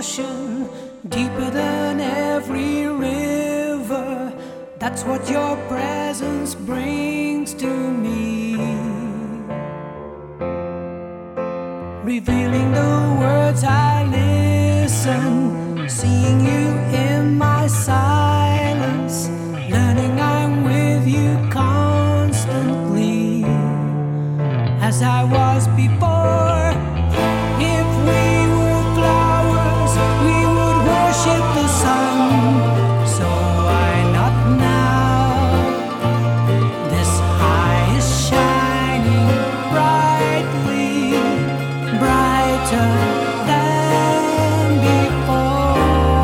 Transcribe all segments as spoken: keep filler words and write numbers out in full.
ocean, deeper than every river. That's what your presence brings to me, revealing the words I listen, seeing you in my silence, learning I'm with you constantly, as I was before. If we were flowers, we would worship the sun. So why not now? This eye is shining brightly, brighter than before.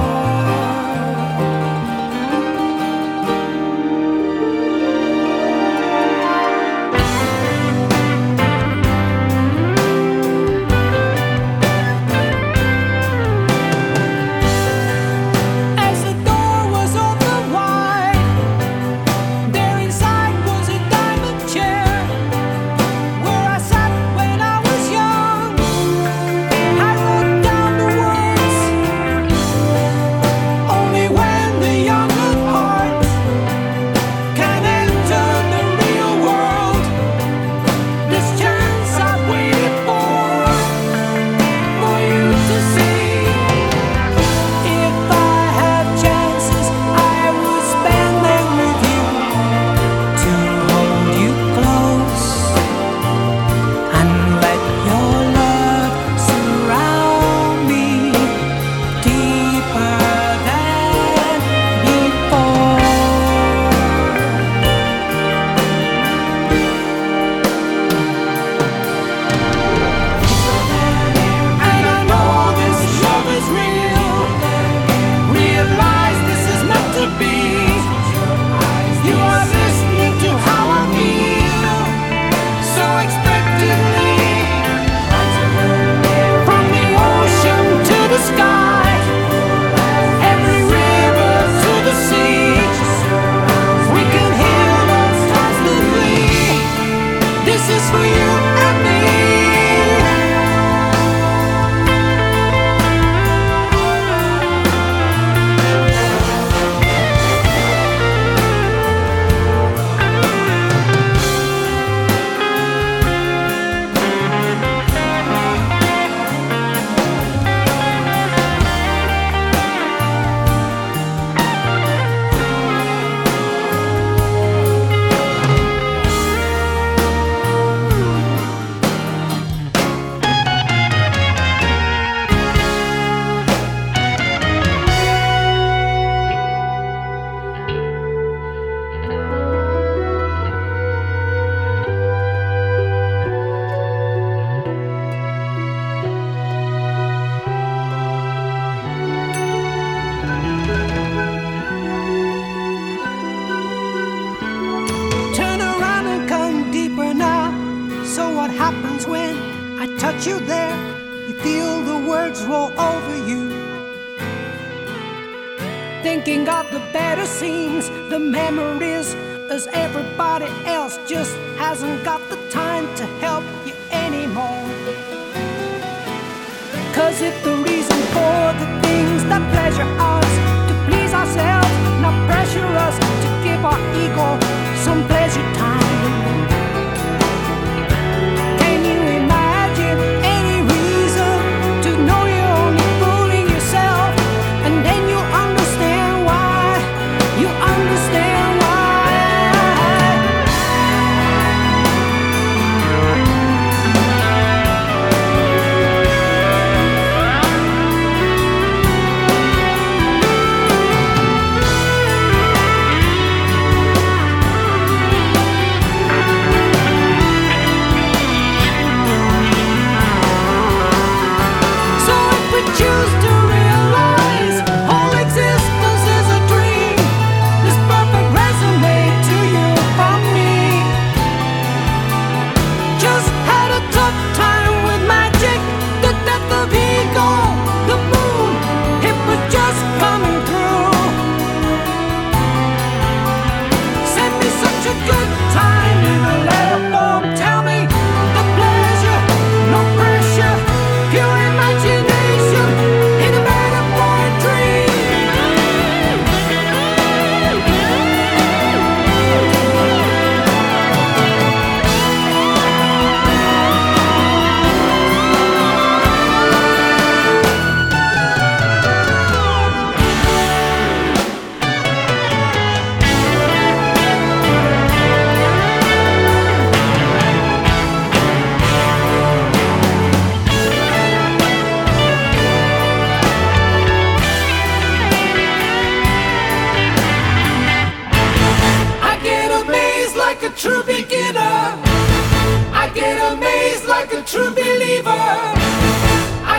As the door was open wide, there inside was a diamond chair, where I sat when I was young. I wrote down the words, only when the young at heart can enter the real world. This chance I've waited for, for you to see. If I had chances, I would spend them with you, to hold you close and let your love surround me deeper than before. And I know this love is real. Realize this is meant to be. You are listening to how I feel, so expectantly. From the ocean to the sky, every river to the sea, we can heal us constantly. This is for you and me. Turn around and come deeper now. So what happens when I touch you there? You feel the words roll over you, thinking of the better scenes, the memories, as everybody else just hasn't got the time to help you anymore. Cause if the reason for the things that pleasure us, to please ourselves, not pressure us, to give our ego some pleasure time. Can you imagine any reason to know you're only fooling yourself? And then you understand why, you understand why.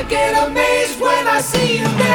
get amazed when I see you.